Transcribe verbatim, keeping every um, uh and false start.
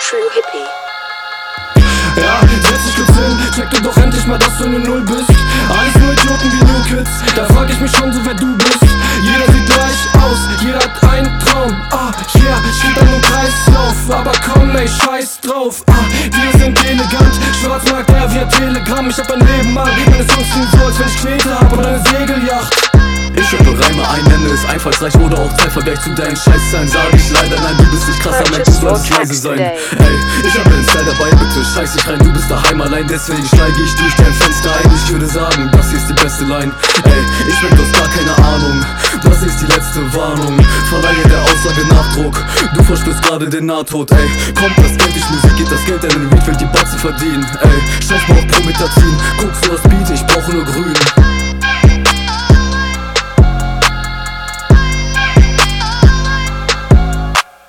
True Hippie. Ja, setz dich kurz hin, check du doch endlich mal, dass du eine Null bist. Alles nur Idioten wie New Kids, da frag ich mich schon so, wer du bist. Jeder sieht gleich aus, jeder hat einen Traum. Ah, yeah, steht an einem Kreislauf, aber komm ey, scheiß drauf. Ah, wir sind elegant, Schwarzmarkt, ja, via Telegramm. Ich hab ein Leben lang, meine Songs klingen so, als wenn ich Knete hab und eine Segelyacht. Ich höre Reime ein, nenne es einfallsreich oder auch Zeitvergleich zu deinen Scheißzeilen. Sag ich leider, nein, du bist nicht krasser, nein, du sollst leise sein. Ey, ich hab den Style dabei, bitte scheiß dich rein, du bist daheim allein. Deswegen steige ich durch dein Fenster ein. Ich würde sagen, das hier ist die beste Line. Ey, ich schmeck aus gar keine Ahnung, das ist die letzte Warnung. Verleihe der Aussage Nachdruck, du verspürst gerade den Nahtod. Ey, kommt das Geld, ich Musik, geht das Geld, denn in Weed will die Batzen verdienen. Ey, scheiß mal auf Promethazin, guckst du das Beat, ich brauche nur grün.